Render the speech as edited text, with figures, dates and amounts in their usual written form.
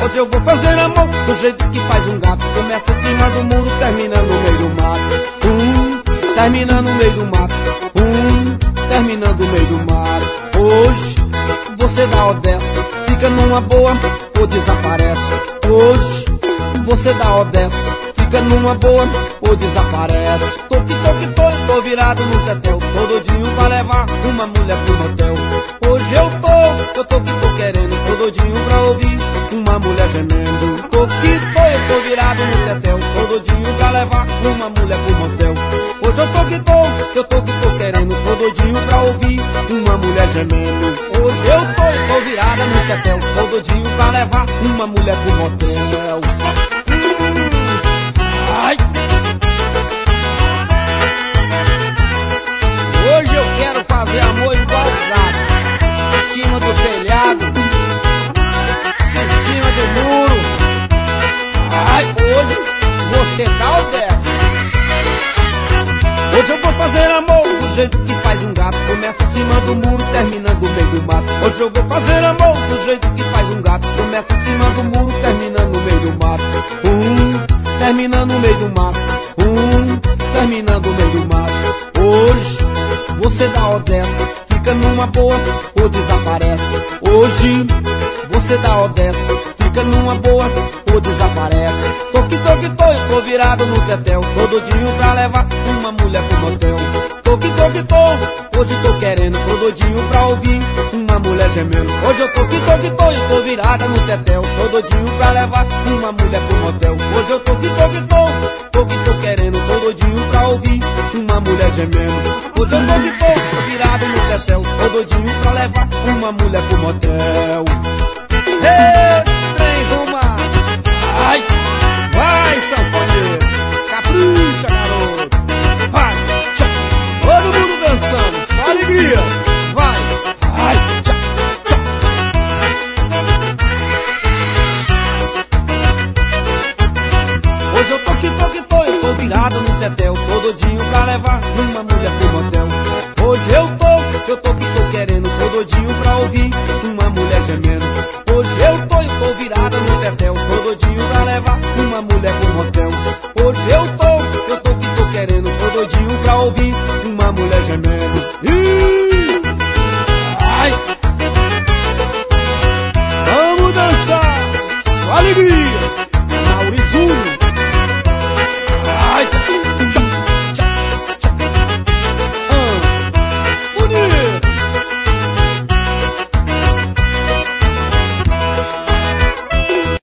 Hoje eu vou fazer amor do jeito que faz um gato. Começa em cima do muro, termina no meio do mato. Termina no meio do mato. Termina no meio do mato. Hoje você dá ou desce, fica numa boa ou desaparece. Hoje você dá ou desce, fica numa boa ou desaparece. Tô virado no tetel, tô doidinho pra levar uma mulher pro motel. Hoje eu tô querendo, tô doidinho pra ouvir uma mulher gemendo. Eu tô virado no tetel, tô doidinho pra levar uma mulher pro motel. Hoje eu tô querendo, tô doidinho pra ouvir uma mulher gemendo. Hoje eu tô virada no tetel, tô doidinho pra levar uma mulher pro motel. Ai! Hoje eu quero fazer amor igual o gato, em cima do telhado, em cima do muro. Ai, hoje você dá ou desce. Hoje eu vou fazer amor do jeito que faz um gato. Começa em cima do muro, termina no meio do mato. Hoje eu vou fazer amor do jeito que faz um gato. Começa em cima do muro, termina no meio do mato. Termina no meio do mato. Termina no meio do mato. Hoje você dá ou desce, fica numa boa ou desaparece. Hoje você dá ou desce, fica numa boa ou desaparece. Tô virado no tetel, tô doidinho pra levar uma mulher pro motel. Hoje tô querendo, tô doidinho pra ouvir uma mulher gemendo. Hoje eu tô virada no tetel, tô doidinho pra levar uma mulher pro motel. Hoje eu tô querendo, tô doidinho pra ouvir uma mulher gemendo. Hoje eu tô virado no tetel, tô doidinho pra levar uma mulher pro motel. Ei, trem ruma! Ai, vai, sanfoneiro! Capricha, garoto! Vai, tchá! Todo mundo dançando, só alegria! Vai, ai, tchá, tchá! Hoje eu tô virado no tetel, tô doidinho pra levar uma mulher pro motel. Hoje eu tô querendo, tô doidinho pra ouvir uma mulher gemendo. Hoje eu tô virado no tetel, tô doidinho pra levar uma mulher pro motel. Hoje eu tô querendo, tô doidinho pra ouvir uma mulher gemendo.